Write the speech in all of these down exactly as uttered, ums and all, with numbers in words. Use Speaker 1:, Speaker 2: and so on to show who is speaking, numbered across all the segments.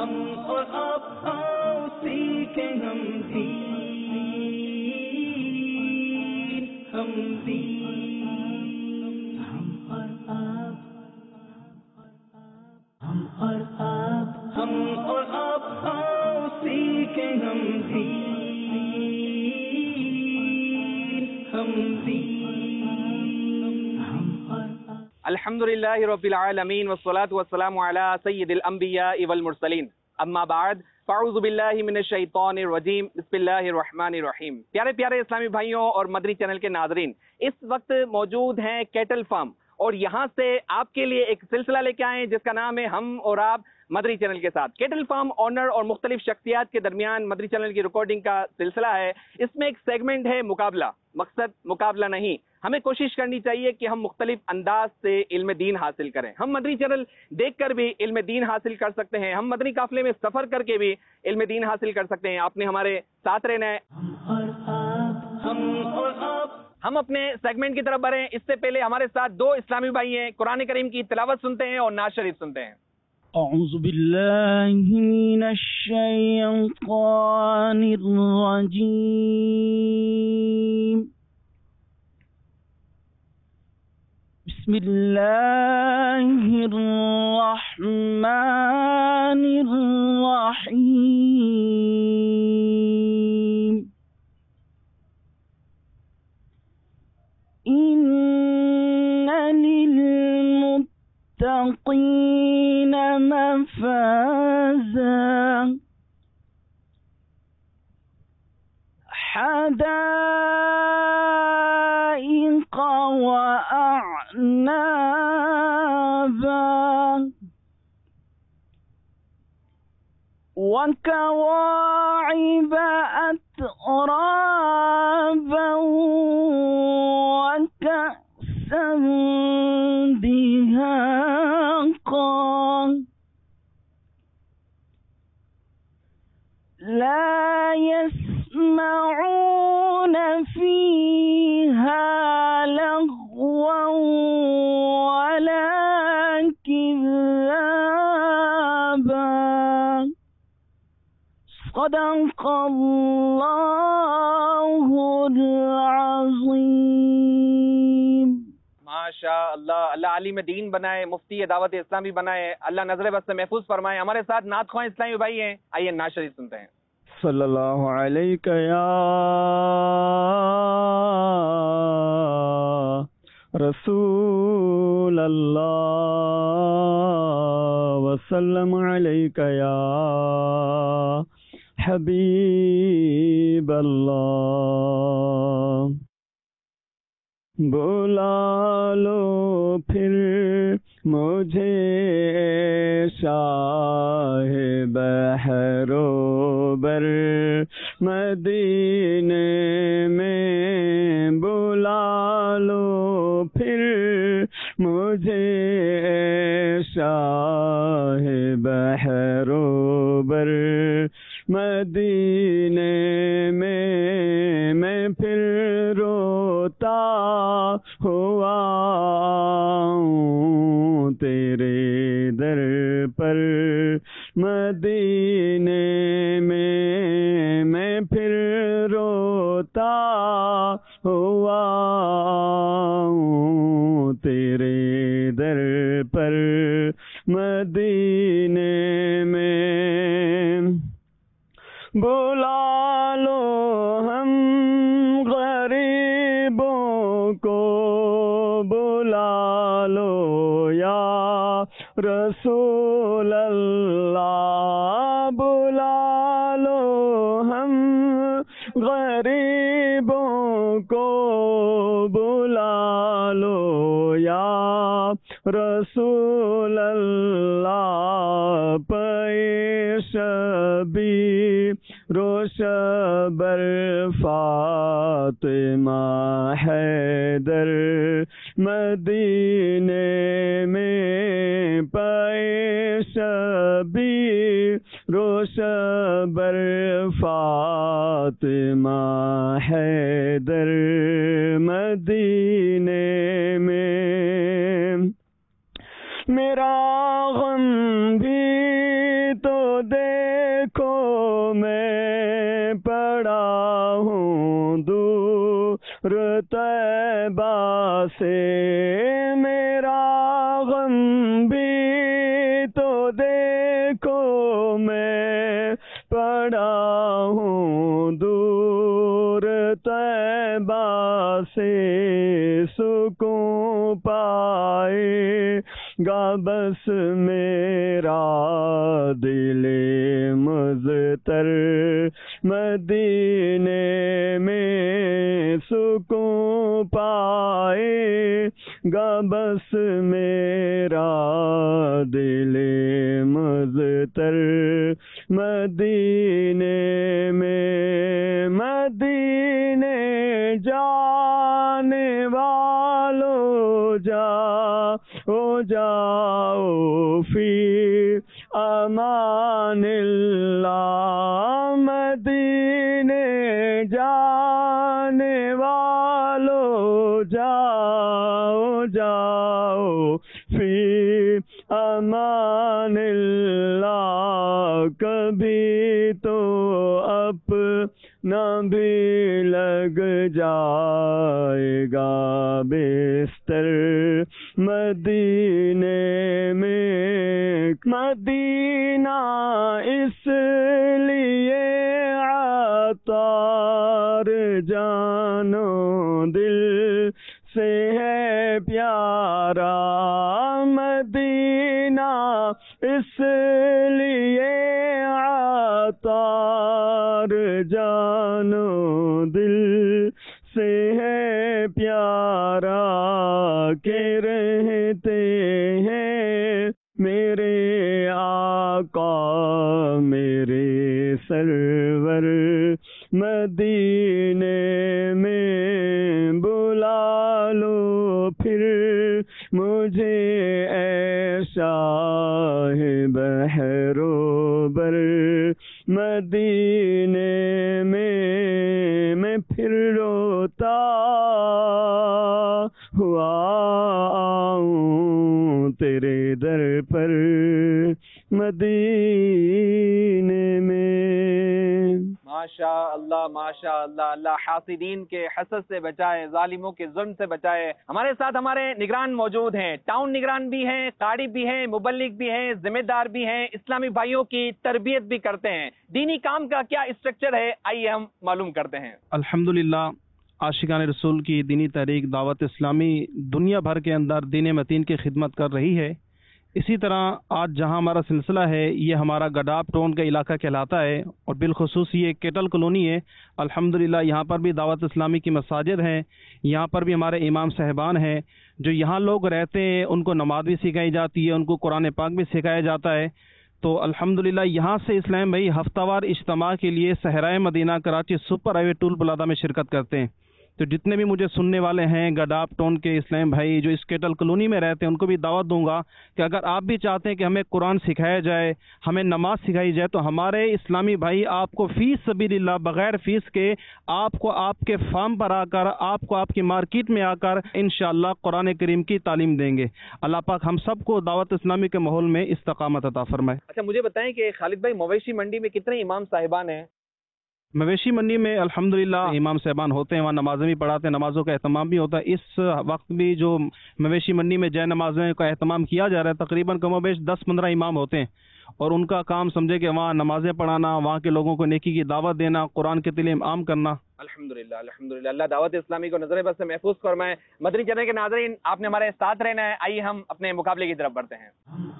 Speaker 1: ہم اور آپ آؤ سیکھیں ہم دین، ہم دین، ہم اور آپ، ہم اور آپ، ہم اور آپ آؤ سیکھیں ہم دین، ہم دین، ہم اور آپ۔
Speaker 2: الحمدللہ رب العالمین والصلاة والسلام علی سید الانبیاء والمرسلین، اما بعد فاعوذ باللہ من الشیطان الرجیم، بسم اللہ الرحمن الرحیم۔ پیارے پیارے اسلامی بھائیوں اور مدنی چینل کے ناظرین، اس وقت موجود ہیں کیٹل فارم، اور یہاں سے آپ کے لیے ایک سلسلہ لے کے آئے ہیں جس کا نام ہے ہم اور آپ مدنی چینل کے ساتھ۔ کیٹل فارم آنر اور مختلف شخصیات کے درمیان مدنی چینل کی ریکارڈنگ کا سلسلہ ہے۔ اس میں ایک سیگمنٹ ہے مقابلہ، مقصد مقابلہ نہیں، ہمیں کوشش کرنی چاہیے کہ ہم مختلف انداز سے علم دین حاصل کریں۔ ہم مدنی چینل دیکھ کر بھی علم دین حاصل کر سکتے ہیں، ہم مدنی قافلے میں سفر کر کے بھی علم دین حاصل کر سکتے ہیں۔ آپ نے ہمارے ساتھ رہنا ہے۔ ہم اپنے سیگمنٹ کی طرف بڑھیں، اس سے پہلے ہمارے ساتھ دو اسلامی بھائی ہیں، قرآن کریم کی تلاوت سنتے ہیں اور نعت شریف سنتے ہیں۔
Speaker 3: اعوذ باللہ من الشیطان الرجیم، بسم اللہ الرحمن الرحیم، ان للمتقین مفازا حدائق وأعنابا وكواعب أترابا وكأسا دهاقا لا يسمعون فيها لغوا ولا كذابا، صدق اللہ العظیم۔
Speaker 2: ماشاء اللہ، اللہ عالم دین بنائے، مفتی دعوت اسلامی بنائے، اللہ نظر بد سے محفوظ فرمائے۔ ہمارے ساتھ نعت خواہ اسلامی بھائی ہیں، آئیے نعت شریف سنتے ہیں۔
Speaker 3: صلی اللہ علیہ یا رسول اللہ، وسلم علیک یا حبیب اللہ، بلا لو پھر مجھے شاہ بحر و بر مدینے میں، بلا لو پھر مجھے شاہ بحر و بر مدینے میں، میں پھر روتا ہوا تیرے در پر مدینے میں، میں پھر روتا ہوا تیرے در پر مدینے میں، بلا لو ہم غریبوں کو، بلا لو یا رسول اللہ، بلا لو ہم غریبوں کو، بلا لو یا رسول اللہ، پیش بھی روش بر فاطمہ حیدر مدینے میں، پیش بھی روش بر فاطمہ حیدر مدینے میں، میرا غم بھی تو دے طیبہ سے میرا غم بھی تو دیکھو میں پڑا ہوں دور طیبہ سے سکون پائے گا بس میرا دل مضطر مدینے میں سکون پائے گا بس میرا دل مضطر مدینے میں مدینے جانے والو جا او جاؤ فی امان اللہ مدینے جانے والو جاؤ جاؤ فی امان اللہ کبھی تو اپنا بھی لگ جائے گا بستر مدینے میں مدینہ اس لیے عطار جانو دل سے ہے پیارا مدینہ اس لیے عطار جانو دل سے ہے پیارا کہ رہتے ہیں میرے آقا میرے سرور مدینے میں بلا لو پھر مجھے اے شاہ بحر و بر مدینے میں میں پھر روتا ہوا آؤں تیرے در پر مدینے میں.
Speaker 2: ماشاء اللہ ماشاء اللہ. اللہ حاسدین کے حسد سے بچائے، ظالموں کے ظلم سے بچائے. ہمارے ساتھ ہمارے نگران موجود ہیں، ٹاؤن نگران بھی ہیں، قاری بھی ہیں، مبلغ بھی ہیں، ذمہ دار بھی ہیں، اسلامی بھائیوں کی تربیت بھی کرتے ہیں. دینی کام کا کیا اسٹرکچر ہے، آئیے ہم معلوم کرتے ہیں.
Speaker 4: الحمدللہ عاشقان رسول کی دینی تحریک دعوت اسلامی دنیا بھر کے اندر دین متین کی خدمت کر رہی ہے. اسی طرح آج جہاں ہمارا سلسلہ ہے یہ ہمارا گڈاب ٹون کا علاقہ کہلاتا ہے اور بالخصوص یہ کیٹل کالونی ہے. الحمدللہ یہاں پر بھی دعوت اسلامی کی مساجد ہیں، یہاں پر بھی ہمارے امام صاحبان ہیں. جو یہاں لوگ رہتے ہیں ان کو نماز بھی سکھائی جاتی ہے، ان کو قرآن پاک بھی سکھایا جاتا ہے. تو الحمدللہ یہاں سے اسلام بھائی ہفتہ وار اجتماع کے لیے صحرائے Madina Karachi super highway toll plaza میں شرکت کرتے ہیں. تو جتنے بھی مجھے سننے والے ہیں گڈاب ٹون کے اسلام بھائی جو اس کیٹل کالونی میں رہتے ہیں ان کو بھی دعوت دوں گا کہ اگر آپ بھی چاہتے ہیں کہ ہمیں قرآن سکھایا جائے، ہمیں نماز سکھائی جائے، تو ہمارے اسلامی بھائی آپ کو فی سبیل اللہ بغیر فیس کے آپ کو آپ کے فارم پر آ کر، آپ کو آپ کی مارکیٹ میں آ کر انشاءاللہ قرآن کریم کی تعلیم دیں گے. اللہ پاک ہم سب کو دعوت اسلامی کے ماحول میں استقامت عطا فرمائے.
Speaker 2: اچھا مجھے بتائیں کہ خالد بھائی مویشی منڈی میں کتنے امام صاحبان ہیں؟
Speaker 4: مویشی منڈی میں الحمدللہ امام صاحبان ہوتے ہیں، وہاں نمازیں بھی پڑھاتے ہیں، نمازوں کا اہتمام بھی ہوتا ہے. اس وقت بھی جو مویشی منڈی میں جے نمازیں کا اہتمام کیا جا رہا ہے تقریباً کم و بیش دس پندرہ امام ہوتے ہیں اور ان کا کام سمجھے کہ وہاں نمازیں پڑھانا، وہاں کے لوگوں کو نیکی کی دعوت دینا، قرآن کے تعلیم عام کرنا.
Speaker 2: الحمدللہ الحمدللہ. اللہ دعوت اسلامی کو نظر بد سے محفوظ فرمائے. مدنی چینل کے ناظرین آپ نے ہمارے ساتھ رہنا ہے. آئیے ہم اپنے مقابلے کی طرف بڑھتے ہیں.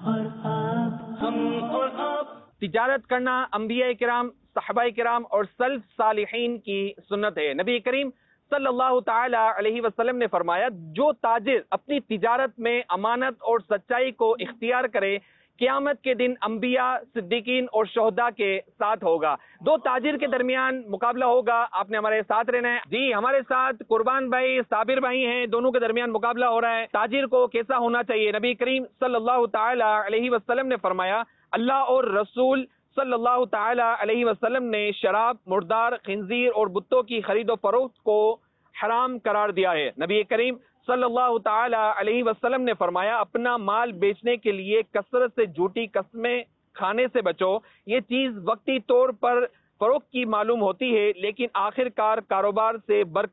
Speaker 1: ہم اور آپ
Speaker 2: تجارت کرنا انبیاء کرام، صحابہ کرام اور سلف صالحین کی سنت ہے. نبی کریم صلی اللہ تعالی علیہ وسلم نے فرمایا جو تاجر اپنی تجارت میں امانت اور سچائی کو اختیار کرے قیامت کے دن انبیاء، صدیقین اور شہداء کے ساتھ ہوگا. دو تاجر کے درمیان مقابلہ ہوگا. آپ نے ہمارے ساتھ رہنا ہے. جی ہمارے ساتھ قربان بھائی، صابر بھائی ہیں. دونوں کے درمیان مقابلہ ہو رہا ہے. تاجر کو کیسا ہونا چاہیے؟ نبی کریم صلی اللہ تعالی علیہ وسلم نے فرمایا اللہ اور رسول صلی اللہ تعالی علیہ وسلم نے شراب، مردار، خنزیر اور بتوں کی خرید و فروخت کو حرام قرار دیا ہے. نبی کریم صلی اللہ تعالی علیہ وسلم نے فرمایا اپنا مال بیچنے کے لیے کثرت سے جھوٹی قسمیں کھانے سے بچو. یہ چیز وقتی طور پر فروخت کی معلوم ہوتی ہے لیکن آخر کار کاروبار سے برکت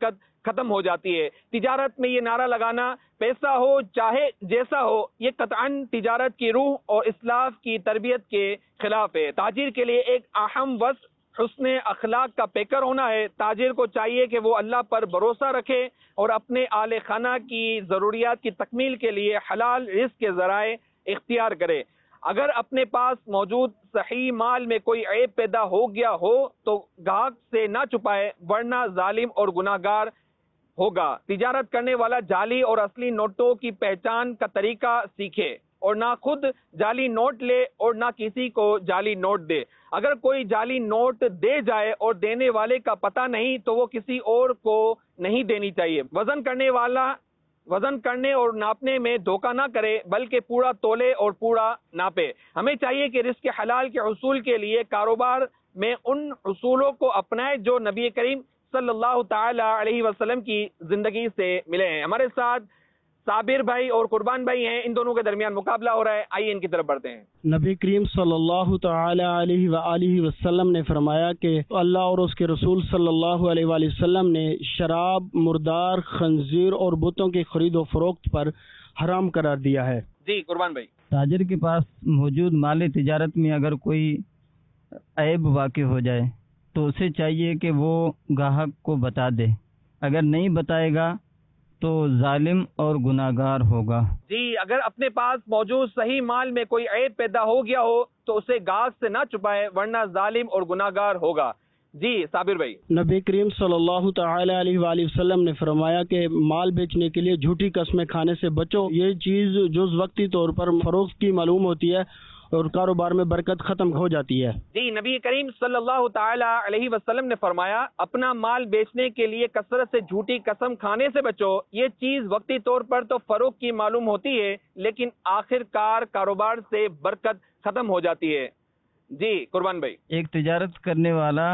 Speaker 2: ختم ہو جاتی ہے۔ تجارت میں یہ نعرہ لگانا پیسہ ہو چاہے جیسا ہو، یہ قطعاً تجارت کی روح اور اسلاف کی تربیت کے خلاف ہے۔ تاجر کے لیے ایک اہم وصف حسن اخلاق کا پیکر ہونا ہے۔ تاجر کو چاہیے کہ وہ اللہ پر بھروسہ رکھے اور اپنے اہل خانہ کی ضروریات کی تکمیل کے لیے حلال رزق کے ذرائع اختیار کرے۔ اگر اپنے پاس موجود صحیح مال میں کوئی عیب پیدا ہو گیا ہو تو گاہک سے نہ چھپائے، ورنہ ظالم اور گناہگار ہوگا۔ تجارت کرنے والا جعلی اور اصلی نوٹوں کی پہچان کا طریقہ سیکھے اور نہ خود جعلی نوٹ لے اور نہ کسی کو جعلی نوٹ دے۔ اگر کوئی جعلی نوٹ دے جائے اور دینے والے کا پتہ نہیں تو وہ کسی اور کو نہیں دینی چاہیے۔ وزن کرنے والا وزن کرنے اور ناپنے میں دھوکہ نہ کرے بلکہ پورا تولے اور پورا ناپے۔ ہمیں چاہیے کہ رزق حلال کے حصول کے لیے کاروبار میں ان اصولوں کو اپنائے جو نبی کریم صلی اللہ تعالی علیہ وسلم کی زندگی سے ملے ہیں۔ ہمارے ساتھ صابر بھائی اور قربان بھائی ہیں، ان دونوں کے درمیان مقابلہ ہو رہا ہے، آئیے ان کی طرف بڑھتے ہیں۔
Speaker 5: نبی کریم صلی اللہ تعالی علیہ وآلہ وسلم نے فرمایا کہ اللہ اور اس کے رسول صلی اللہ علیہ وآلہ وسلم نے شراب، مردار، خنزیر اور بتوں کی خرید و فروخت پر حرام قرار دیا ہے۔
Speaker 2: جی قربان بھائی۔
Speaker 6: تاجر کے پاس موجود مال تجارت میں اگر کوئی عیب واقع ہو جائے تو اسے چاہیے کہ وہ گاہک کو بتا دے، اگر نہیں بتائے گا تو ظالم اور گناہگار ہوگا۔
Speaker 2: جی اگر اپنے پاس موجود صحیح مال میں کوئی عیب پیدا ہو گیا ہو تو اسے گاہک سے نہ چھپائے، ورنہ ظالم اور گناہگار ہوگا۔ جی صابر بھائی۔
Speaker 5: نبی کریم صلی اللہ تعالی علیہ وآلہ وسلم نے فرمایا کہ مال بیچنے کے لیے جھوٹی قسمیں کھانے سے بچو، یہ چیز جز وقتی طور پر فروخت کی معلوم ہوتی ہے اور کاروبار میں برکت ختم ہو جاتی ہے۔
Speaker 2: جی نبی کریم صلی اللہ تعالی علیہ وسلم نے فرمایا اپنا مال بیچنے کے لیے کثرت سے جھوٹی قسم کھانے سے بچو، یہ چیز وقتی طور پر تو فروخت کی معلوم ہوتی ہے لیکن آخر کار کاروبار سے برکت ختم ہو جاتی ہے۔ جی قربان بھائی۔
Speaker 6: ایک تجارت کرنے والا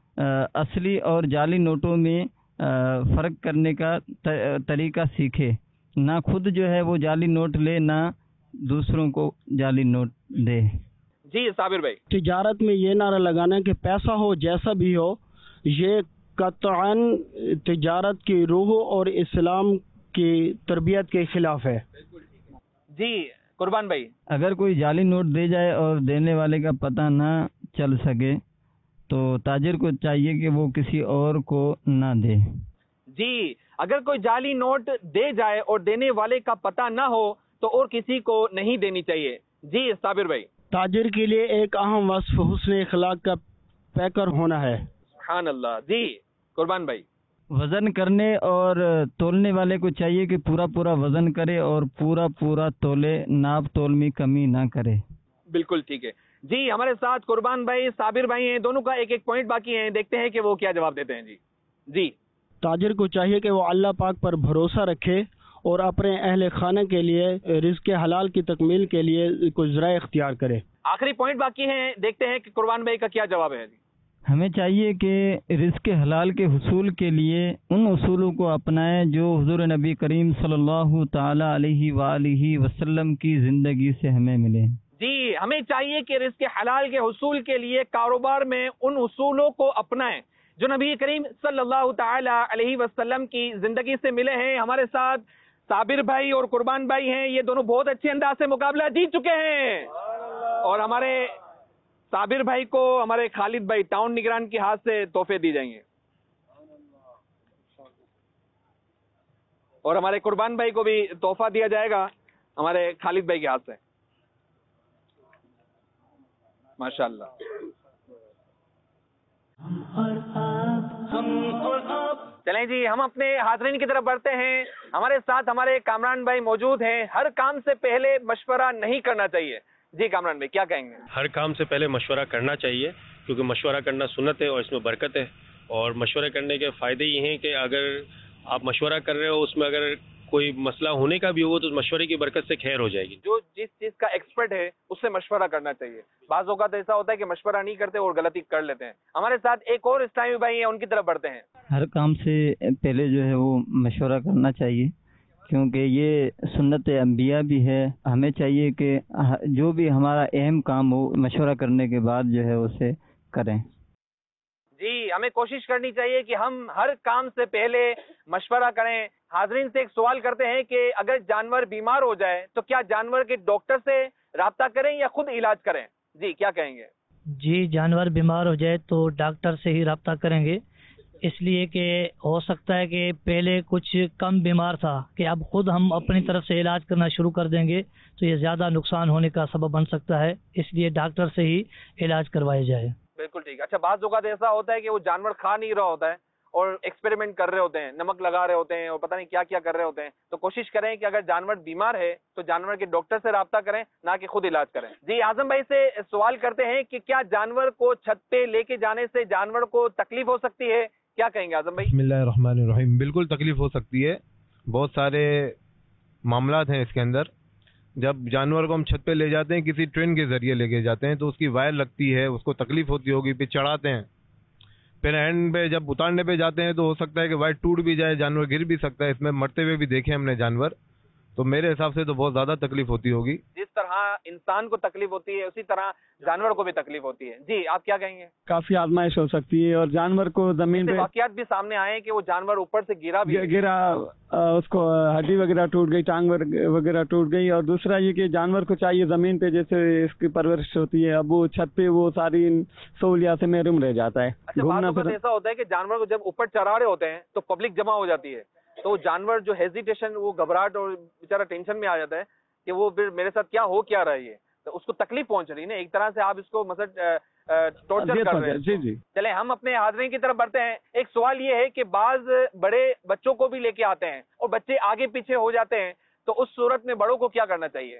Speaker 6: اصلی اور جعلی نوٹوں میں فرق کرنے کا طریقہ سیکھے، نہ خود جو ہے وہ جعلی نوٹ لے نہ دوسروں کو جعلی نوٹ دے۔
Speaker 2: جی صابر بھائی۔
Speaker 5: تجارت میں یہ نعرہ لگانا کہ پیسہ ہو جیسا بھی ہو، یہ قطعاً تجارت کی روح اور اسلام کی تربیت کے خلاف ہے۔
Speaker 2: جی قربان بھائی۔
Speaker 6: اگر کوئی جعلی نوٹ دے جائے اور دینے والے کا پتہ نہ چل سکے تو تاجر کو چاہیے کہ وہ کسی اور کو نہ دے۔
Speaker 2: جی اگر کوئی جعلی نوٹ دے جائے اور دینے والے کا پتہ نہ ہو تو اور کسی کو نہیں دینی چاہیے۔ جی صابر بھائی۔
Speaker 5: تاجر کے لیے ایک اہم وصف حسن اخلاق کا پیکر ہونا ہے۔
Speaker 2: سبحان اللہ۔ جی قربان بھائی۔
Speaker 6: وزن کرنے اور تولنے والے کو چاہیے کہ پورا پورا وزن کرے اور پورا پورا تولے، ناپ تول میں کمی نہ کرے۔
Speaker 2: بالکل ٹھیک ہے۔ جی ہمارے ساتھ قربان بھائی، صابر بھائی ہیں، دونوں کا ایک ایک پوائنٹ باقی ہیں، دیکھتے ہیں کہ وہ کیا جواب دیتے ہیں۔ جی جی
Speaker 5: تاجر کو چاہیے کہ وہ اللہ پاک پر بھروسہ رکھے اور اپنے اہل خانہ کے لیے رزق حلال کی تکمیل کے لیے کوئی ذرائع اختیار کرے۔
Speaker 2: آخری پوائنٹ باقی ہیں، دیکھتے ہیں کہ قربان بھائی کا کیا جواب ہے۔ جی
Speaker 6: ہمیں چاہیے کہ رزق حلال کے حصول کے لیے ان اصولوں کو اپنائیں جو حضور نبی کریم صلی اللہ تعالی علیہ وآلہ وسلم کی زندگی سے ہمیں ملے۔
Speaker 2: جی ہمیں چاہیے کہ رزق حلال کے حصول کے لیے کاروبار میں ان اصولوں کو اپنائیں جو نبی کریم صلی اللہ تعالی علیہ وسلم کی زندگی سے ملے ہیں۔ ہمارے ساتھ صابر بھائی اور قربان بھائی ہیں، یہ دونوں بہت اچھے انداز سے مقابلہ جیت چکے ہیں، اور ہمارے صابر بھائی کو ہمارے خالد بھائی ٹاؤن نگران کے ہاتھ سے تحفے دی جائیں گے، اور ہمارے قربان بھائی کو بھی تحفہ دیا جائے گا ہمارے خالد بھائی کے ہاتھ سے۔ ماشاء اللہ۔ چلیں جی ہم اپنے حاضرین کی طرف بڑھتے ہیں۔ ہمارے ساتھ ہمارے کامران بھائی موجود ہیں۔ ہر کام سے پہلے مشورہ نہیں کرنا چاہیے۔ جی کامران بھائی کیا کہیں گے؟
Speaker 7: ہر کام سے پہلے مشورہ کرنا چاہیے، کیونکہ مشورہ کرنا سنت ہے اور اس میں برکت ہے، اور مشورہ کرنے کے فائدے یہ ہیں کہ اگر آپ مشورہ کر رہے ہو اس میں اگر کوئی مسئلہ ہونے کا بھی ہو تو اس مشورے کی برکت سے خیر ہو جائے گی۔
Speaker 2: جو جس چیز کا ایکسپرٹ ہے اس سے مشورہ کرنا چاہیے۔ بعض اوقات ایسا ہوتا ہے کہ مشورہ نہیں کرتے اور غلطی کر لیتے ہیں۔ ہمارے ساتھ ایک اور اسلامی بھائی ہیں، ان کی طرف بڑھتے ہیں۔
Speaker 6: ہر کام سے پہلے جو ہے وہ مشورہ کرنا چاہیے، کیونکہ یہ سنت انبیاء بھی ہے۔ ہمیں چاہیے کہ جو بھی ہمارا اہم کام ہو مشورہ کرنے کے بعد جو ہے اسے کریں۔
Speaker 2: جی ہمیں کوشش کرنی چاہیے کہ ہم ہر کام سے پہلے مشورہ کریں. حاضرین سے ایک سوال کرتے ہیں کہ اگر جانور بیمار ہو جائے تو کیا جانور کے ڈاکٹر سے رابطہ کریں یا خود علاج کریں؟ جی کیا کہیں گے؟
Speaker 8: جی جانور بیمار ہو جائے تو ڈاکٹر سے ہی رابطہ کریں گے، اس لیے کہ ہو سکتا ہے کہ پہلے کچھ کم بیمار تھا کہ اب خود ہم اپنی طرف سے علاج کرنا شروع کر دیں گے تو یہ زیادہ نقصان ہونے کا سبب بن سکتا ہے، اس لیے ڈاکٹر سے ہی علاج کروایا جائے.
Speaker 2: بالکل ٹھیک. اچھا بعض اوقات ایسا ہوتا ہے کہ وہ جانور کھا نہیں رہا ہوتا ہے اور ایکسپیریمنٹ کر رہے ہوتے ہیں، نمک لگا رہے ہوتے ہیں اور پتہ نہیں کیا کیا کر رہے ہوتے ہیں، تو کوشش کریں کہ اگر جانور بیمار ہے تو جانور کے ڈاکٹر سے رابطہ کریں، نہ کہ خود علاج کریں. جی اعظم بھائی سے سوال کرتے ہیں کہ کیا جانور کو چھت پہ لے کے جانے سے جانور کو تکلیف ہو سکتی ہے؟ کیا کہیں گے اعظم بھائی؟
Speaker 9: بسم اللہ الرحمن الرحیم. بالکل تکلیف ہو سکتی ہے. بہت سارے معاملات ہیں اس کے اندر. جب جانور کو ہم چھت پہ لے جاتے ہیں کسی ٹرین کے ذریعے لے کے جاتے ہیں تو اس کی وائر لگتی ہے، اس کو تکلیف ہوتی ہوگی، پھر چڑھاتے ہیں، پھر اینڈ پہ جب اتارنے پہ جاتے ہیں تو ہو سکتا ہے کہ وائر ٹوٹ بھی جائے، جانور گر بھی سکتا ہے. اس میں مرتے ہوئے بھی دیکھے ہم نے جانور، تو میرے حساب سے تو بہت زیادہ تکلیف ہوتی ہوگی.
Speaker 2: جس طرح انسان کو تکلیف ہوتی ہے اسی طرح جانور کو بھی تکلیف ہوتی ہے. جی آپ کیا کہیں گے؟
Speaker 3: کافی آزمائش ہو سکتی ہے اور جانور کو زمین پہ
Speaker 2: واقعات بھی سامنے آئے ہیں کہ وہ جانور اوپر سے گرا بھی ہے.
Speaker 3: گرا، اس کو ہڈی وغیرہ ٹوٹ گئی، ٹانگ وغیرہ ٹوٹ گئی. اور دوسرا یہ کہ جانور کو چاہیے زمین پہ جیسے اس کی پرورش ہوتی ہے، اب وہ چھت پہ وہ ساری سہولیات سے محروم رہ جاتا ہے.
Speaker 2: گھومنا پھر ایسا ہوتا ہے کہ جانور کو جب اوپر چڑھا رہے ہوتے ہیں تو پبلک جمع ہو جاتی ہے، تو جانور جو ہیزیٹیشن، وہ گھبراہٹ اور بیچارہ ٹینشن میں آ جاتا ہے کہ وہ پھر میرے ساتھ کیا ہو کیا رہا ہے، یہ تو اس کو تکلیف پہنچ رہی ہے نا، ایک طرح سے آپ اس کو مثلا ٹارچر کر رہے ہیں.
Speaker 3: جی جی
Speaker 2: چلے ہم اپنے حاضرین کی طرف بڑھتے ہیں. ایک سوال یہ ہے کہ بعض بڑے بچوں کو بھی لے کے آتے ہیں اور بچے آگے پیچھے ہو جاتے ہیں، تو اس صورت میں بڑوں کو کیا کرنا چاہیے؟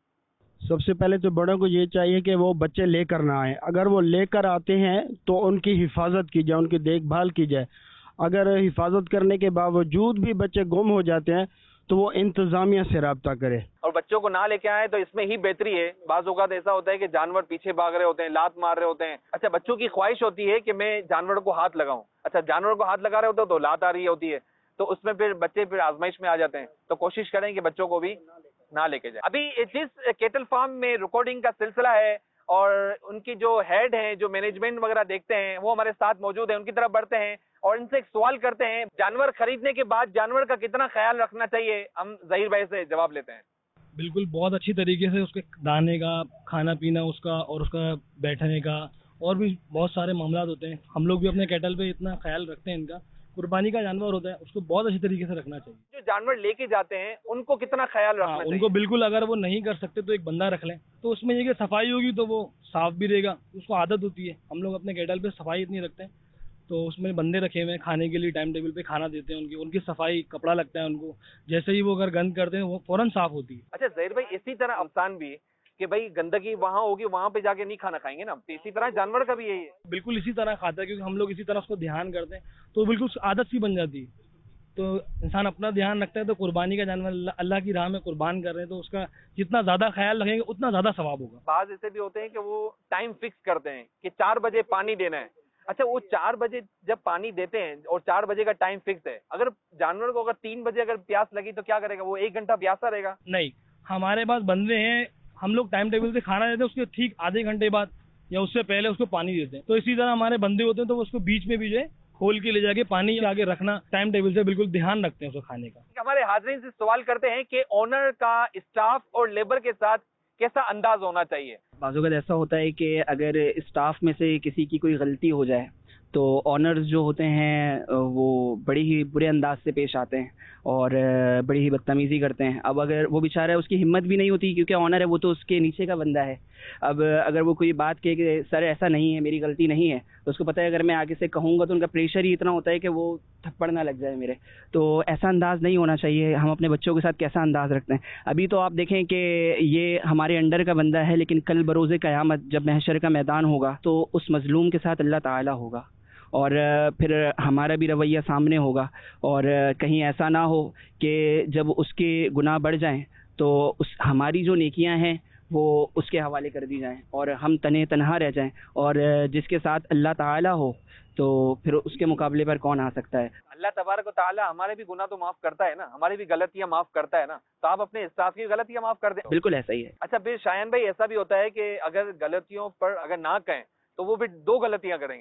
Speaker 5: سب سے پہلے تو بڑوں کو یہ چاہیے کہ وہ بچے لے کر نہ آئیں. اگر وہ لے کر آتے ہیں تو ان کی حفاظت کی جائے، ان کی دیکھ بھال کی جائے. اگر حفاظت کرنے کے باوجود بھی بچے گم ہو جاتے ہیں تو وہ انتظامیہ سے رابطہ کرے.
Speaker 2: اور بچوں کو نہ لے کے آئے تو اس میں ہی بہتری ہے. بعض اوقات ایسا ہوتا ہے کہ جانور پیچھے بھاگ رہے ہوتے ہیں، لات مار رہے ہوتے ہیں. اچھا بچوں کی خواہش ہوتی ہے کہ میں جانور کو ہاتھ لگاؤں، اچھا جانور کو ہاتھ لگا رہے ہوتے تو لات آ رہی ہوتی ہے، تو اس میں پھر بچے پھر آزمائش میں آ جاتے ہیں. تو کوشش کریں کہ بچوں کو بھی نہ لے کے جائیں. ابھی جس کیٹل فارم میں ریکارڈنگ کا سلسلہ ہے اور ان کی جو ہیڈ ہیں، جو مینجمنٹ وغیرہ دیکھتے ہیں، وہ ہمارے ساتھ موجود ہیں. ان کی طرف بڑھتے ہیں اور ان سے ایک سوال کرتے ہیں، جانور خریدنے کے بعد جانور کا کتنا خیال رکھنا چاہیے؟ ہم ظہیر بھائی سے جواب لیتے ہیں.
Speaker 10: بالکل بہت اچھی طریقے سے اس کے دانے کا، کھانا پینا اس کا، اور اس کا بیٹھنے کا، اور بھی بہت سارے معاملات ہوتے ہیں. ہم لوگ بھی اپنے کیٹل پہ اتنا خیال رکھتے ہیں. ان کا قربانی کا جانور ہوتا ہے، اس کو بہت اچھی طریقے سے رکھنا چاہیے.
Speaker 2: جو جانور لے کے جاتے ہیں ان کو کتنا خیال رکھنا چاہیے؟
Speaker 10: ان کو بالکل، اگر وہ نہیں کر سکتے تو ایک بندہ رکھ لیں. تو اس میں یہ کہ صفائی ہوگی تو وہ صاف بھی رہے گا، اس کو عادت ہوتی ہے. ہم لوگ اپنے کیٹل پہ صفائی اتنی رکھتے ہیں تو اس میں بندے رکھے ہوئے ہیں، کھانے کے لیے ٹائم ٹیبل پہ کھانا دیتے ہیں. ان کی ان کی صفائی، کپڑا لگتا ہے ان کو، جیسے ہی وہ اگر گند کرتے ہیں وہ فوراً صاف ہوتی ہے.
Speaker 2: اچھا ظہیر بھائی اسی طرح افسان بھی کہ بھائی گندگی وہاں ہوگی، وہاں پہ جا کے نہیں کھانا کھائیں گے نا، تو اسی طرح جانور کا بھی یہی ہے.
Speaker 10: بالکل اسی طرح کھاتا ہے، کیونکہ ہم لوگ اسی طرح اس کو دھیان کرتے ہیں تو بالکل عادت سی بن جاتی ہے. تو انسان اپنا دھیان رکھتا ہے تو قربانی کا جانور اللہ کی راہ میں قربان کر رہے ہیں تو اس کا جتنا زیادہ خیال رکھیں گے اتنا زیادہ ثواب ہوگا.
Speaker 2: بعض ایسے بھی ہوتے ہیں کہ وہ ٹائم فکس کرتے ہیں کہ چار بجے پانی دینا ہے. اچھا وہ چار بجے جب پانی دیتے ہیں اور چار بجے کا ٹائم فکس ہے، اگر جانور کو اگر تین بجے اگر پیاس لگی تو کیا کرے گا؟ وہ ایک گھنٹہ پیاسا رہے گا؟
Speaker 10: نہیں، ہمارے پاس بندے ہیں، ہم لوگ ٹائم ٹیبل سے کھانا دیتے ہیں، اس کے ٹھیک آدھے گھنٹے بعد یا اس سے پہلے اس کو پانی دیتے ہیں. تو اسی طرح ہمارے بندے ہوتے ہیں تو وہ اس کو بیچ میں بھی جو ہے کھول کے لے جا کے پانی آگے رکھنا، ٹائم ٹیبل سے بالکل دھیان رکھتے ہیں اس کو کھانے کا.
Speaker 2: ہمارے حاضرین سے سوال کرتے ہیں کہ اونر کا اسٹاف اور لیبر کے ساتھ کیسا انداز ہونا چاہیے؟
Speaker 11: بعض اوقات ایسا ہوتا ہے کہ اگر اسٹاف میں سے کسی کی کوئی غلطی ہو جائے تو آنرز جو ہوتے ہیں وہ بڑی ہی برے انداز سے پیش آتے ہیں اور بڑی ہی بدتمیزی کرتے ہیں. اب اگر وہ بیچارہ ہے، اس کی ہمت بھی نہیں ہوتی کیونکہ آنر ہے، وہ تو اس کے نیچے کا بندہ ہے. اب اگر وہ کوئی بات کہے کہ سر ایسا نہیں ہے، میری غلطی نہیں ہے، تو اس کو پتہ ہے اگر میں آگے سے کہوں گا تو ان کا پریشر ہی اتنا ہوتا ہے کہ وہ تھپڑ نہ لگ جائے میرے. تو ایسا انداز نہیں ہونا چاہیے. ہم اپنے بچوں کے ساتھ کیسا انداز رکھتے ہیں؟ ابھی تو آپ دیکھیں کہ یہ ہمارے انڈر کا بندہ ہے، لیکن کل بروز قیامت جب محشر کا میدان ہوگا تو اس مظلوم کے ساتھ اللہ تعالیٰ ہوگا اور پھر ہمارا بھی رویہ سامنے ہوگا. اور کہیں ایسا نہ ہو کہ جب اس کے گناہ بڑھ جائیں تو اس ہماری جو نیکیاں ہیں وہ اس کے حوالے کر دی جائیں اور ہم تنہے تنہا رہ جائیں. اور جس کے ساتھ اللہ تعالیٰ ہو تو پھر اس کے مقابلے پر کون آ سکتا ہے؟
Speaker 2: اللہ تبارک و تعالیٰ ہمارے بھی گناہ تو معاف کرتا ہے نا، ہماری بھی غلطیاں معاف کرتا ہے نا، تو آپ اپنے اسٹاف کی غلطیاں معاف کر دیں.
Speaker 11: بالکل ایسا ہی ہے.
Speaker 2: اچھا پھر شایان بھائی ایسا بھی ہوتا ہے کہ اگر غلطیوں پر اگر نہ کہیں تو وہ پھر دو غلطیاں کریں گے،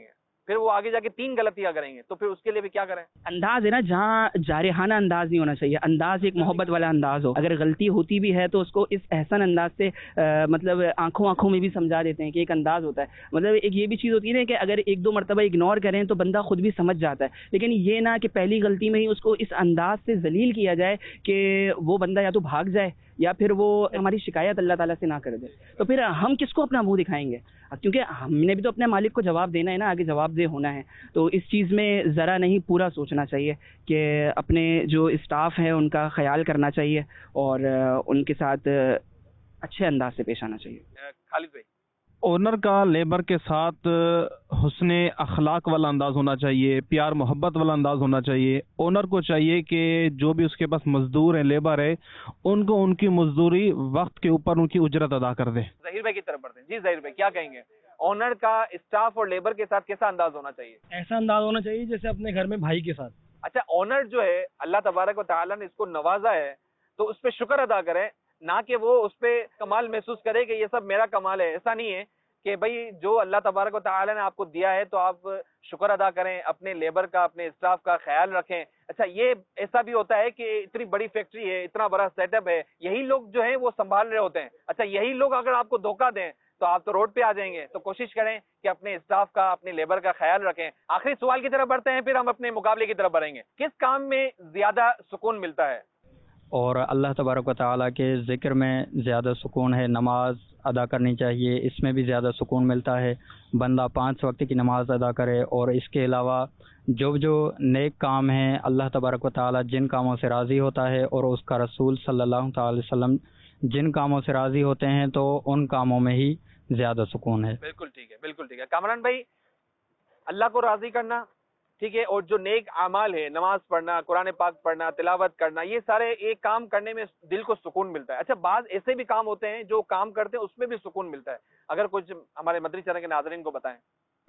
Speaker 2: پھر وہ آگے جا کے تین غلطیاں کریں گے، تو پھر اس کے لیے بھی کیا کریں؟
Speaker 11: انداز ہے نا، جہاں جارحانہ انداز نہیں ہونا چاہیے، انداز ایک محبت والا انداز ہو. اگر غلطی ہوتی بھی ہے تو اس کو اس احسن انداز سے مطلب آنکھوں آنکھوں میں بھی سمجھا دیتے ہیں کہ ایک انداز ہوتا ہے. مطلب ایک یہ بھی چیز ہوتی ہے نا کہ اگر ایک دو مرتبہ اگنور کریں تو بندہ خود بھی سمجھ جاتا ہے، لیکن یہ نہ کہ پہلی غلطی میں ہی اس کو اس انداز سے ذلیل کیا جائے کہ وہ بندہ یا تو بھاگ جائے یا پھر وہ ہماری شکایت اللہ تعالیٰ سے نہ کر دے. تو پھر ہم کس کو اپنا منہ دکھائیں گے؟ کیونکہ ہم نے بھی تو اپنے مالک کو جواب دینا ہے نا، آگے جواب دہ ہونا ہے. تو اس چیز میں ذرا نہیں پورا سوچنا چاہیے کہ اپنے جو اسٹاف ہے ان کا خیال کرنا چاہیے اور ان کے ساتھ اچھے انداز سے پیش آنا چاہیے.
Speaker 2: خالد بھائی،
Speaker 4: اونر کا لیبر کے ساتھ حسن اخلاق والا انداز ہونا چاہیے، پیار محبت والا انداز ہونا چاہیے. اونر کو چاہیے کہ جو بھی اس کے پاس مزدور ہیں، لیبر ہے، ان کو ان کی مزدوری وقت کے اوپر ان کی اجرت ادا کر دے.
Speaker 2: ظہیر بھائی کی طرف بڑھتے ہیں. جی ظہیر بھائی کیا کہیں گے؟ اونر کا اسٹاف اور لیبر کے ساتھ کیسا انداز ہونا چاہیے؟
Speaker 10: ایسا انداز ہونا چاہیے جیسے اپنے گھر میں بھائی کے ساتھ.
Speaker 2: اچھا، اونر جو ہے اللہ تبارک و تعالیٰ نے اس کو نوازا ہے تو اس پہ شکر ادا کریں، نہ کہ وہ اس پہ کمال محسوس کرے کہ یہ سب میرا کمال ہے. ایسا نہیں ہے کہ بھائی جو اللہ تبارک و تعالیٰ نے آپ کو دیا ہے تو آپ شکر ادا کریں، اپنے لیبر کا، اپنے اسٹاف کا خیال رکھیں. اچھا، یہ ایسا بھی ہوتا ہے کہ اتنی بڑی فیکٹری ہے، اتنا بڑا سیٹ اپ ہے، یہی لوگ جو ہیں وہ سنبھال رہے ہوتے ہیں. اچھا، یہی لوگ اگر آپ کو دھوکہ دیں تو آپ تو روڈ پہ آ جائیں گے. تو کوشش کریں کہ اپنے اسٹاف کا، اپنے لیبر کا خیال رکھیں. آخری سوال کی طرف بڑھتے ہیں، پھر ہم اپنے مقابلے کی طرف بڑھیں گے. کس کام میں زیادہ سکون ملتا ہے؟
Speaker 6: اور اللہ تبارک و تعالیٰ کے ذکر میں زیادہ سکون ہے. نماز ادا کرنی چاہیے، اس میں بھی زیادہ سکون ملتا ہے. بندہ پانچ وقت کی نماز ادا کرے اور اس کے علاوہ جو جو نیک کام ہیں، اللہ تبارک و تعالیٰ جن کاموں سے راضی ہوتا ہے اور اس کا رسول صلی اللہ تعالی وسلم جن کاموں سے راضی ہوتے ہیں تو ان کاموں میں ہی زیادہ سکون ہے.
Speaker 2: بالکل ٹھیک ہے، بالکل ٹھیک ہے. کامران بھائی، اللہ کو راضی کرنا ٹھیک ہے، اور جو نیک اعمال ہے، نماز پڑھنا، قرآن پاک پڑھنا، تلاوت کرنا، یہ سارے ایک کام کرنے میں دل کو سکون ملتا ہے. اچھا، بعض ایسے بھی کام ہوتے ہیں جو کام کرتے ہیں اس میں بھی سکون ملتا ہے، اگر کچھ ہمارے مدری چینل کے ناظرین کو بتائیں.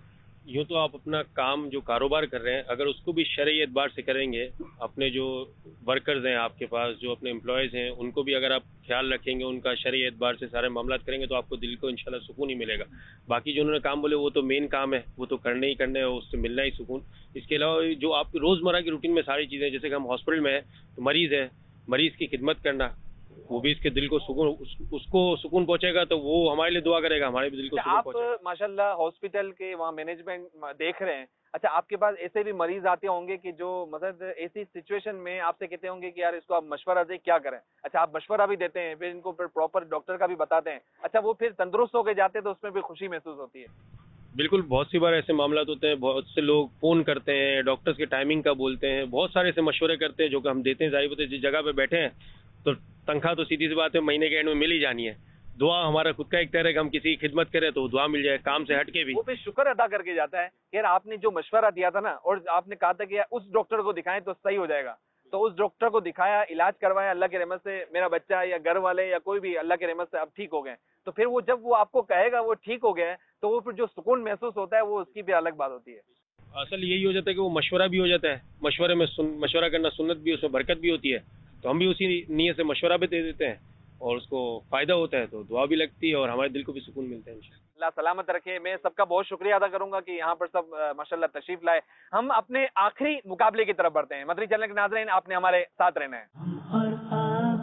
Speaker 7: یوں تو آپ اپنا کام جو کاروبار کر رہے ہیں اگر اس کو بھی شرعی اعتبار سے کریں گے، اپنے جو ورکرز ہیں آپ کے پاس، جو اپنے امپلائیز ہیں، ان کو بھی اگر آپ خیال رکھیں گے، ان کا شرعی اعتبار سے سارے معاملات کریں گے تو آپ کو دل کو انشاءاللہ سکون ہی ملے گا. باقی جو انہوں نے کام بولے وہ تو مین کام ہے، وہ تو کرنے ہی کرنے ہے، اس سے ملنا ہی سکون. اس کے علاوہ جو آپ کی روزمرہ کی روٹین میں ساری چیزیں، جیسے کہ ہم ہاسپٹل میں ہیں تو مریض ہے، مریض کی خدمت کرنا، وہ بھی اس کے دل کو سکون، اس کو سکون پہنچے گا تو وہ ہمارے لیے دعا کرے گا، ہمارے بھی دل کو سکون پہنچے گا.
Speaker 2: آپ ماشاءاللہ ہاسپٹل کے وہاں مینجمنٹ دیکھ رہے ہیں. اچھا، آپ کے پاس ایسے بھی مریض آتے ہوں گے کہ جو مطلب ایسی سچویشن میں آپ سے کہتے ہوں گے کہ یار اس کو آپ مشورہ دیں، کیا کریں؟ اچھا، آپ مشورہ بھی دیتے ہیں، پھر ان کو پھر پراپر ڈاکٹر کا بھی بتاتے ہیں. اچھا، وہ پھر تندرست ہو کے جاتے ہیں تو اس میں بھی خوشی محسوس ہوتی ہے.
Speaker 7: بالکل، بہت سی بار ایسے معاملات ہوتے ہیں، بہت سے لوگ فون کرتے ہیں، ڈاکٹرز کے ٹائمنگ کا بولتے ہیں، بہت سارے ایسے مشورے کرتے ہیں جو کہ ہم دیتے ہیں. ظاہر ہوتے ہیں جس جگہ پہ بیٹھے ہیں تو تنخواہ تو سیدھی سی بات ہے مہینے کے اینڈ میں مل ہی جانی ہے. دعا ہمارا خود کا ایک طرح ہے کہ ہم کسی کی خدمت کریں تو دعا مل جائے، کام سے ہٹ کے بھی.
Speaker 2: وہ پھر شکر ادا کر کے جاتا ہے کہ یار آپ نے جو مشورہ دیا تھا نا، اور آپ نے کہا تھا کہ اس ڈاکٹر کو دکھائیں تو صحیح ہو جائے گا، تو اس ڈاکٹر کو دکھایا، علاج کروایا، اللہ کی رحمت سے میرا بچہ یا گھر والے یا کوئی بھی اللہ کی رحمت سے اب ٹھیک ہو گئے. تو پھر وہ جب وہ آپ کو کہے گا وہ ٹھیک ہو گیا ہے تو وہ پھر جو سکون محسوس ہوتا ہے وہ اس کی بھی الگ بات ہوتی ہے.
Speaker 7: اصل یہی ہو جاتا ہے کہ وہ مشورہ بھی ہو جاتا ہے، مشورے میں سن مشورہ کرنا سنت بھی، اس میں برکت بھی ہوتی ہے. تو ہم بھی اسی نیت سے مشورہ بھی دے دیتے ہیں اور اس کو فائدہ ہوتا ہے تو دعا بھی لگتی ہے اور ہمارے دل کو بھی سکون ملتا ہے انشاءاللہ. اللہ
Speaker 2: سلامت رکھے. میں سب کا بہت شکریہ ادا کروں گا کہ یہاں پر سب ماشاءاللہ تشریف لائے. ہم اپنے آخری مقابلے کی طرف بڑھتے ہیں. مدری چینل کے ناظرین، آپ نے ہمارے ساتھ رہنا ہے.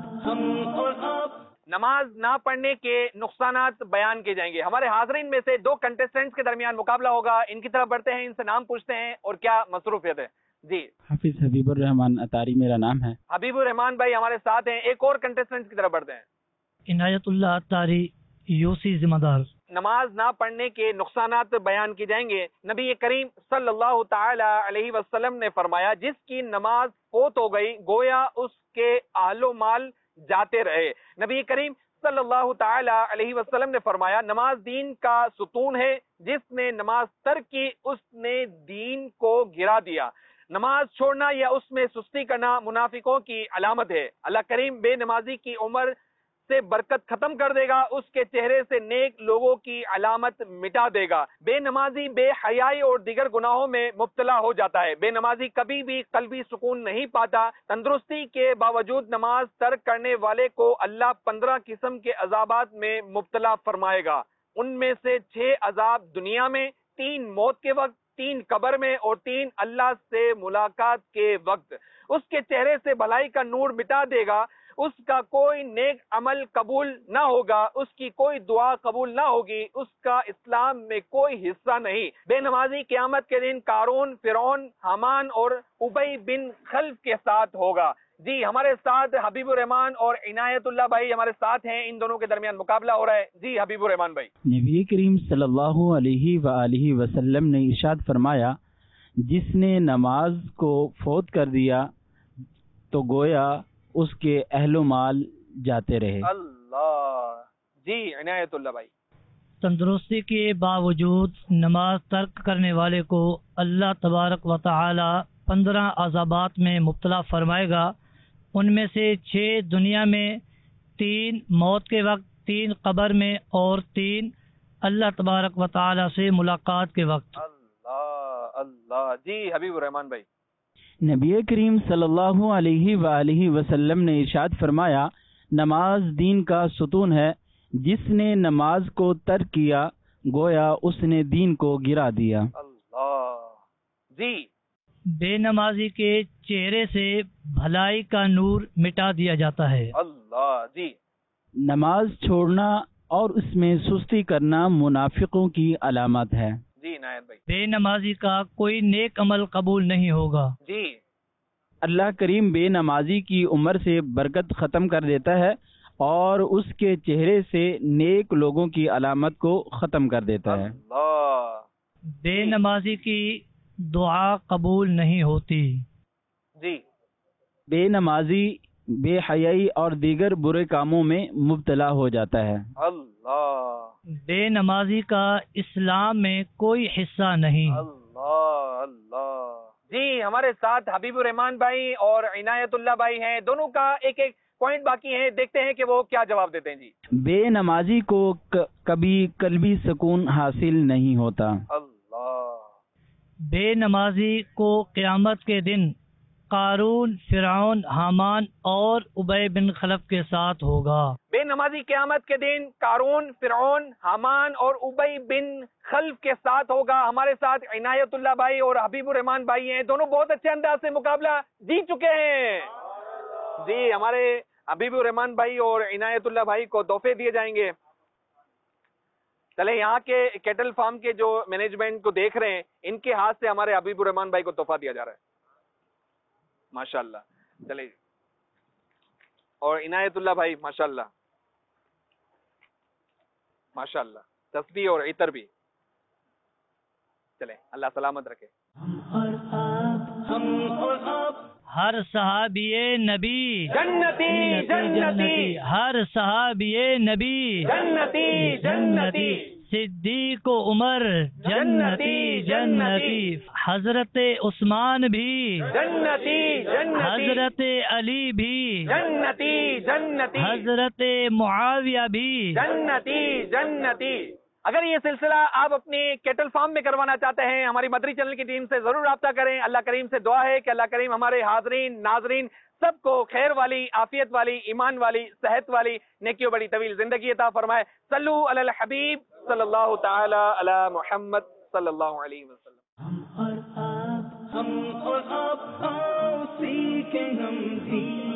Speaker 2: نماز نہ پڑھنے کے نقصانات بیان کیے جائیں گے. ہمارے حاضرین میں سے دو کنٹیسٹنٹس کے درمیان مقابلہ ہوگا. ان کی طرف بڑھتے ہیں، ان سے نام پوچھتے ہیں اور کیا مصروفیت ہے. جی،
Speaker 12: حافظ حبیب الرحمان اطاری میرا نام ہے.
Speaker 2: حبیب الرحمان بھائی ہمارے ساتھ ہیں. ایک اور کنٹیسٹنٹ کی طرف بڑھتے ہیں.
Speaker 8: عنایت اللہ اطاری، یوسی ذمہ دار.
Speaker 2: نماز نہ پڑھنے کے نقصانات بیان کی جائیں گے. نبی کریم صلی اللہ تعالی علیہ وسلم نے فرمایا جس کی نماز فوت ہو گئی گویا اس کے اہل و مال جاتے رہے. نبی کریم صلی اللہ تعالی علیہ وسلم نے فرمایا نماز دین کا ستون ہے، جس نے نماز ترک کی اس نے دین کو گرا دیا. نماز چھوڑنا یا اس میں سستی کرنا منافقوں کی علامت ہے. اللہ کریم بے نمازی کی عمر سے برکت ختم کر دے گا، اس کے چہرے سے نیک لوگوں کی علامت مٹا دے گا. بے نمازی بے حیائی اور دیگر گناہوں میں مبتلا ہو جاتا ہے. بے نمازی کبھی بھی قلبی سکون نہیں پاتا. تندرستی کے باوجود نماز ترک کرنے والے کو اللہ پندرہ قسم کے عذابات میں مبتلا فرمائے گا. ان میں سے چھ عذاب دنیا میں، تین موت کے وقت، تین قبر میں اور تین اللہ سے ملاقات کے وقت. اس کے چہرے سے بھلائی کا نور مٹا دے گا، اس کا کوئی نیک عمل قبول نہ ہوگا، اس کی کوئی دعا قبول نہ ہوگی، اس کا اسلام میں کوئی حصہ نہیں. بے نمازی قیامت کے دن قارون، فرعون، حامان اور ابی بن خلف کے ساتھ ہوگا. جی ہمارے ساتھ حبیب الرحمان اور عنایت اللہ بھائی ہمارے ساتھ ہیں، ان دونوں کے درمیان مقابلہ ہو رہا ہے. جی حبیب الرحمان بھائی.
Speaker 12: نبی کریم صلی اللہ علیہ وآلہ وسلم نے ارشاد فرمایا، جس نے نماز کو فوت کر دیا تو گویا اس کے اہل و مال جاتے رہے.
Speaker 2: اللہ. جی عنایت اللہ بھائی.
Speaker 8: تندرستی کے باوجود نماز ترک کرنے والے کو اللہ تبارک و تعالی پندرہ عذابات میں مبتلا فرمائے گا. ان میں سے چھ دنیا میں، تین موت کے وقت، تین قبر میں اور تین اللہ تبارک و تعالی سے ملاقات کے وقت.
Speaker 2: اللہ اللہ. جی حبیب الرحمان بھائی.
Speaker 12: نبی کریم صلی اللہ علیہ وآلہ وسلم نے ارشاد فرمایا، نماز دین کا ستون ہے، جس نے نماز کو ترک کیا گویا اس نے دین کو گرا دیا.
Speaker 2: اللہ. جی
Speaker 8: بے نمازی کے چہرے سے بھلائی کا نور مٹا دیا جاتا ہے.
Speaker 2: اللہ. جی
Speaker 12: نماز چھوڑنا اور اس میں سستی کرنا منافقوں کی علامت ہے.
Speaker 2: جی عنایت بھائی.
Speaker 8: بے نمازی کا کوئی نیک عمل قبول نہیں ہوگا.
Speaker 2: جی
Speaker 12: اللہ کریم بے نمازی کی عمر سے برکت ختم کر دیتا ہے اور اس کے چہرے سے نیک لوگوں کی علامت کو ختم کر دیتا ہے.
Speaker 2: اللہ.
Speaker 8: بے نمازی کی دعا قبول نہیں ہوتی.
Speaker 2: جی
Speaker 12: بے نمازی بے حیائی اور دیگر برے کاموں میں مبتلا ہو جاتا ہے.
Speaker 2: اللہ.
Speaker 8: بے نمازی کا اسلام میں کوئی حصہ نہیں.
Speaker 2: اللہ اللہ. جی ہمارے ساتھ حبیب الرحمان بھائی اور عنایت اللہ بھائی ہیں، دونوں کا ایک ایک پوائنٹ باقی ہے، دیکھتے ہیں کہ وہ کیا جواب دیتے ہیں. جی
Speaker 12: بے نمازی کو کبھی قلبی سکون حاصل نہیں ہوتا.
Speaker 2: اللہ.
Speaker 8: بے نمازی کو قیامت کے دن قارون، فرعون، حامان اور ابی بن خلف کے ساتھ ہوگا.
Speaker 2: بے نمازی قیامت کے دن قارون، فرعون، حامان اور ابی بن خلف کے ساتھ ہوگا. ہمارے ساتھ عنایت اللہ بھائی اور حبیب الرحمان بھائی ہیں، دونوں بہت اچھے انداز سے مقابلہ جیت چکے ہیں. جی ہمارے حبیب الرحمان بھائی اور عنایت اللہ بھائی کو تحفے دیے جائیں گے. چلے یہاں کے کیٹل فارم کے جو مینجمنٹ کو دیکھ رہے ہیں، ان کے ہاتھ سے ہمارے حبیب الرحمان بھائی کو تحفہ دیا جا رہا ہے. ماشاءاللہ. چلے اور عنایت اللہ بھائی ماشاءاللہ ماشاءاللہ تسبیح اور عطر بھی. چلے اللہ سلامت رکھے.
Speaker 8: ہر صحابی نبی
Speaker 2: جنتی جنتی،
Speaker 8: ہر صحابی نبی
Speaker 2: جنتی جنتی،
Speaker 8: صدیق و عمر جنتی جنتی، حضرت عثمان بھی
Speaker 2: جنتی جنتی،
Speaker 8: حضرت علی بھی
Speaker 2: جنتی جنتی،
Speaker 8: حضرت معاویہ بھی
Speaker 2: جنتی جنتی. اگر یہ سلسلہ آپ اپنی کیٹل فارم میں کروانا چاہتے ہیں، ہماری مدری چینل کی ٹیم سے ضرور رابطہ کریں. اللہ کریم سے دعا ہے کہ اللہ کریم ہمارے حاضرین ناظرین سب کو خیر والی، عافیت والی، ایمان والی، صحت والی، نیکیوں بڑی طویل زندگی عطا فرمائے. صلو علی الحبیب صلی اللہ تعالی علی محمد صلی اللہ علیہ وسلم.
Speaker 1: ہم اور آپ، ہم اور آپ، سیکھیں ہم بھی